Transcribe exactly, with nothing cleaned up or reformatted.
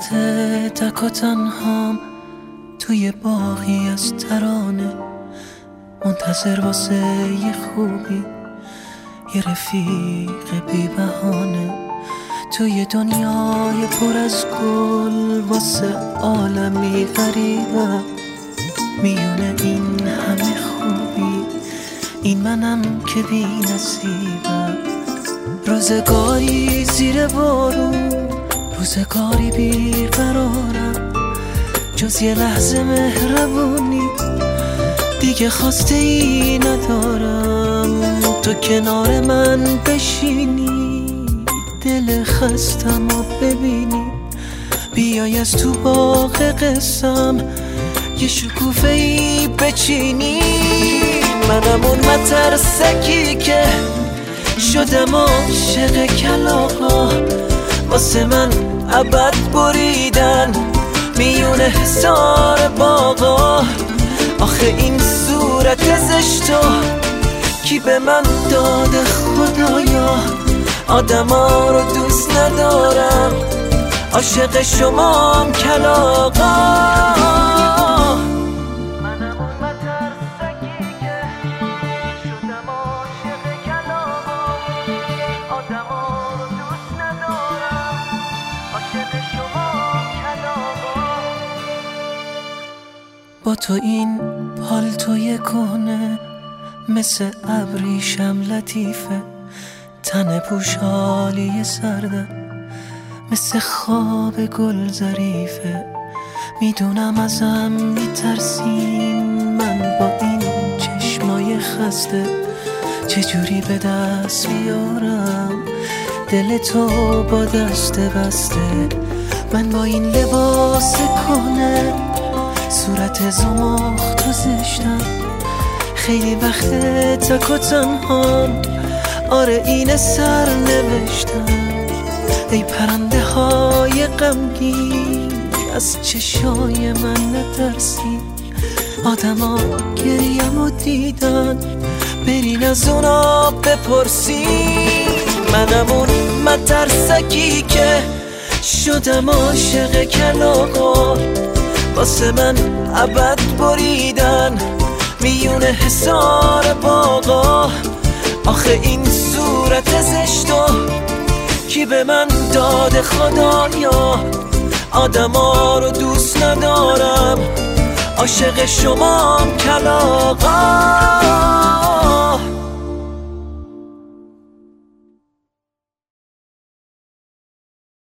تک و تنهام توی باغی از ترانه، منتظر واسه یه خوبی، یه رفیق بی بهانه، توی دنیای پر از گل واسه عالمی غریبه. میونه این همه خوبی، این منم که بی نصیبم. روزگاری زیر بارون، روزگاری بیقرارم، جز یه لحظه مهربونی دیگه خواسته ای ندارم. تو کنار من بشینی، دل خستم و ببینی، بیای از تو باغ قسم یه شکوفه ای بچینی. منم اون مترسکی که شدم عاشق کلاغا، واسه من ابد بریدن میون حصار باغا. آخه این صورت زشتو کی به من داده خدایا؟ آدما رو دوست ندارم، عاشق شمام کلاغا. با تو این پالتوی کهنه مثل ابریشم لطیفه، تن پوشالی سرده مثل خواب گل ظریفه. میدونم ازم میترسین، من با این چشمای خسته چجوری به دست بیارم دل تو با دست بسته. من با این لباس کهنه، صورت زمخت و زشتم، خیلی وقت تک و تنهام، آره این سر نوشتم. ای پرنده های غمگین از چشای من نترسین، آدما گریم و دیدن برین از اونا بپرسین. منم اون مترسکی که شدم عاشق کلاغا، واسه من ابد بریدن میون حصار باغا. آخه این صورت زشتو کی به من داده خدایا؟ آدما رو دوست ندارم، عاشق شمام کلاغا.